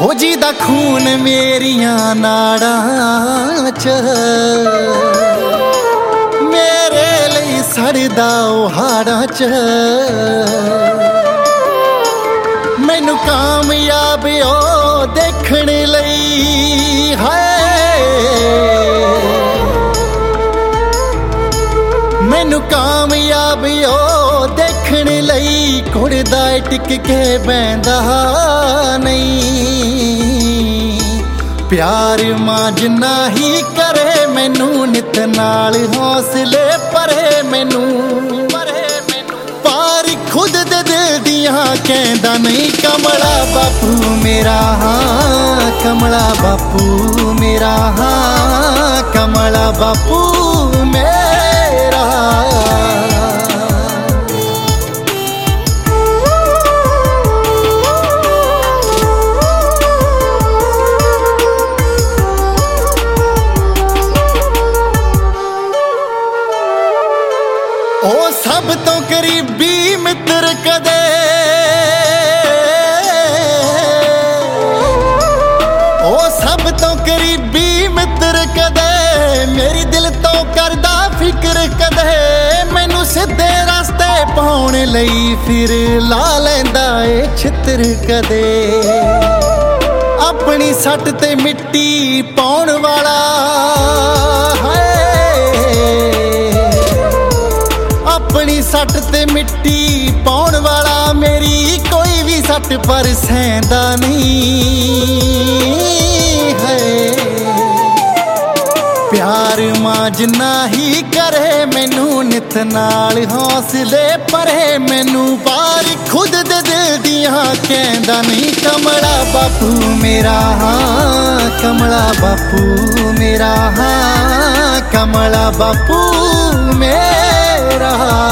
ਹੋ ਜੀ ਦਾ ਖੂਨ ਮੇਰੀਆਂ ਨਾੜਾਂ 'ਚ ਮੇਰੇ ਲਈ ਸੜਦਾ ਉਹ ਹਾੜਾਂ 'ਚ ਮੈਨੂੰ ਕਾਮਯਾਬ ਉਹ ਦੇਖਣ ਲਈ ਹਾਏ ਮੈਨੂੰ ਕਾਮਯਾਬ ਉਹ ਦੇਖਣ ਲਈ ਕੁੜਦਾ ਟਿਕ ਕੇ ਬੈਂਦਾ ਨਹੀਂ ਪਿਆਰ ਮਾਂ ਜਿੰਨਾ ਹੀ ਕਰੇ ਮੈਨੂੰ ਨਿਤ ਨਾਲ ਹੌਸਲੇ ਭਰੇ ਮੈਨੂੰ ਪਰ ਖੁਦ ਦੇ ਦਿਲ ਦੀਆਂ ਕਹਿੰਦਾ ਨਹੀਂ ਕਮਲਾ ਬਾਪੂ ਮੇਰਾ ਹਾਂ ਕਮਲਾ ਬਾਪੂ ਮੇਰਾ ਹਾਂ ਕਮਲਾ ਬਾਪੂ ਮੇਰਾ ਉਹ ਸਭ ਤੋਂ ਕਰੀਬੀ ਮਿੱਤਰ ਕਦੇ ਉਹ ਸਭ ਤੋਂ ਕਰੀਬੀ ਮਿੱਤਰ ਕਦੇ ਮੇਰੀ ਦਿਲ ਤੋਂ ਕਰਦਾ ਫਿਕਰ ਕਦੇ ਮੈਨੂੰ ਸਿੱਧੇ ਰਸਤੇ ਪਾਉਣ ਲਈ ਫਿਰ ਲਾ ਲੈਂਦਾ ਏ ਛਿੱਤਰ ਕਦੇ ਆਪਣੀ ਸੱਟ ਤੇ ਮਿੱਟੀ ਪਾਉਣ ਵਾਲਾ ਆਪਣੀ ਸੱਟ ਤੇ ਮਿੱਟੀ ਪਾਉਣ ਵਾਲਾ ਮੇਰੀ ਕੋਈ ਵੀ ਸੱਟ ਪਰ ਸਹਿੰਦਾ ਨਹੀਂ ਹੈ ਪਿਆਰ ਮਾਂ ਜਿੰਨਾ ਹੀ ਕਰੇ ਮੈਨੂੰ ਨਿਤ ਨਾਲ ਹੌਸਲੇ ਭਰੇ ਮੈਨੂੰ ਪਰ ਖੁਦ ਦੇ ਦਿਲ ਦੀਆਂ ਕਹਿੰਦਾ ਨਹੀਂ ਕਮਲਾ ਬਾਪੂ ਮੇਰਾ ਹਾਂ ਕਮਲਾ ਬਾਪੂ ਮੇਰਾ ਹਾਂ ਕਮਲਾ ਬਾਪੂ ਮੇਰਾ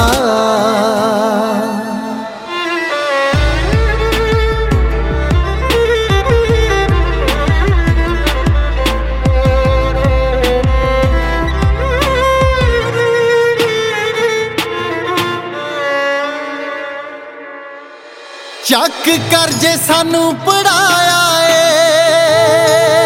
ਚੱਕ ਕਰਜੇ ਸਾਨੂੰ ਪੜਾਇਆ ਏ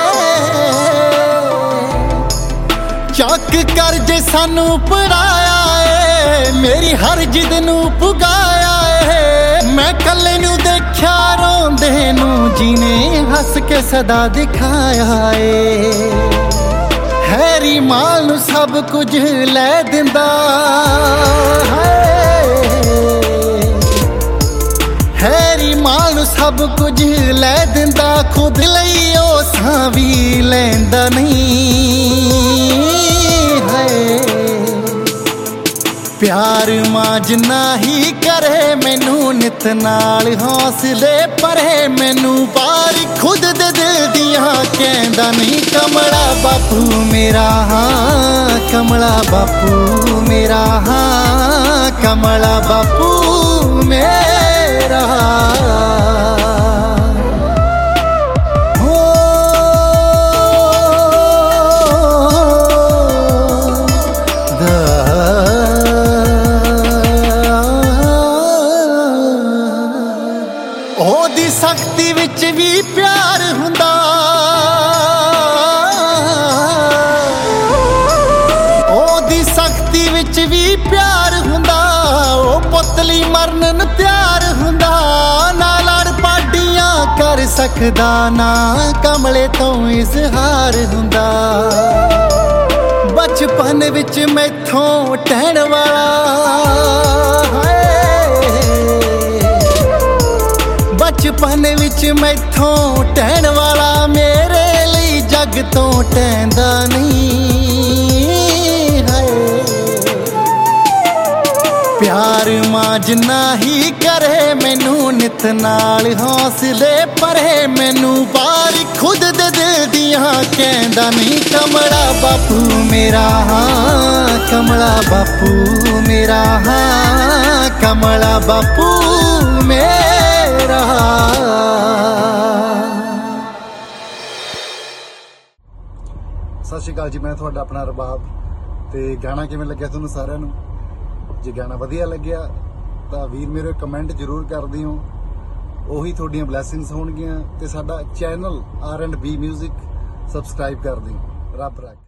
ਚੱਕ ਕਰਜੇ ਸਾਨੂੰ ਪੜਾਇਆ ਏ ਮੇਰੀ ਹਰ ਜਿੱਦ ਨੂੰ ਪੁਗਾਇਆ ਏ ਮੈਂ ਕੱਲੇ ਨੂੰ ਦੇਖਿਆ ਰੋਂਦੇ ਨੂੰ ਜਿਹਨੇ ਹੱਸ ਕੇ ਸਦਾ ਦਿਖਾਇਆ ਏ ਹੈਰੀ ਮਾਲ ਨੂੰ ਸਭ ਕੁਝ ਲੈ ਦਿੰਦਾ ਹੈਰੀ ਮਾਲ ਨੂੰ ਸਭ ਕੁਝ ਲੈ ਦਿੰਦਾ ਖੁਦ ਲਈ ਉਹ ਸਾਂ ਵੀ ਲੈਂਦਾ ਨਹੀਂ ਹੈ ਪਿਆਰ ਮਾਂ ਜਿੰਨਾ ਹੀ ਕਰੇ ਮੈਨੂੰ ਨਿਤ ਨਾਲ ਹੌਸਲੇ ਭਰੇ ਮੈਨੂੰ ਪਰ ਖੁਦ ਦੇ ਦਿਲ ਦੀਆਂ ਕਹਿੰਦਾ ਨਹੀਂ ਕਮਲਾ ਬਾਪੂ ਮੇਰਾ ਹਾਂ ਕਮਲਾ ਬਾਪੂ ਮੇਰਾ ਹਾਂ ਕਮਲਾ ਬਾਪੂ ਮੇਰਾ ਉਹਦੀ ਸਖਤੀ ਵਿੱਚ ਵੀ ਪਿਆਰ ਹੁੰਦਾ ਉਹਦੀ ਸਖਤੀ ਵਿੱਚ ਵੀ ਪਿਆਰ ਹੁੰਦਾ ਉਹ ਪੁੱਤ ਲਈ ਮਰਨ ਨੂੰ ਤਿਆਰ ਹੁੰਦਾ ਨਾ ਲੜ ਪਾਡੀਆਂ ਕਰ ਸਕਦਾ ਨਾ ਕਮਲੇ ਤੋਂ ਇਜ਼ਹਾਰ ਹੁੰਦਾ ਬਚਪਨ ਵਿੱਚ ਮੈਥੋਂ ਟਹਿਣ ਵਾਲਾ ਬਚਪਨ ਵਿੱਚ ਮੈਥੋਂ ਟਹਿਣ ਵਾਲਾ ਮੇਰੇ ਲਈ ਜੱਗ ਤੋਂ ਟਹਿੰਦਾ ਨਹੀਂ ਹੈ ਪਿਆਰ ਮਾਂ ਜਿੰਨਾ ਹੀ ਕਰੇ ਮੈਨੂੰ ਨਿਤ ਨਾਲ ਹੌਸਲੇ ਭਰੇ ਮੈਨੂੰ ਪਰ ਖੁਦ ਦੇ ਦਿਲ ਦੀਆਂ ਕਹਿੰਦਾ ਨਹੀਂ ਕਮਲਾ ਬਾਪੂ ਮੇਰਾ ਹਾਂ ਕਮਲਾ ਬਾਪੂ ਮੇਰਾ ਹਾਂ ਕਮਲਾ ਬਾਪੂ ਮੇਰਾ ਸਤਿ ਸ਼੍ਰੀ ਅਕਾਲ ਜੀ, ਮੈਂ ਤੁਹਾਡਾ ਆਪਣਾ ਰਬਾਬ। ਤੇ ਗਾਣਾ ਕਿਵੇਂ ਲੱਗਿਆ ਤੁਹਾਨੂੰ ਸਾਰਿਆਂ ਨੂੰ? ਜੇ ਗਾਣਾ ਵਧੀਆ ਲੱਗਿਆ ਤਾਂ ਵੀਰ ਮੇਰੇ ਕਮੈਂਟ ਜ਼ਰੂਰ ਕਰ ਦਿਓ। ਉਹੀ ਤੁਹਾਡੀਆਂ ਬਲੇਸਿੰਗਸ ਹੋਣਗੀਆਂ ਤੇ ਸਾਡਾ ਚੈਨਲ R&B ਮਿਊਜ਼ਿਕ ਸਬਸਕ੍ਰਾਈਬ ਕਰ ਦਿਓ। ਰੱਬ ਰੱਖ।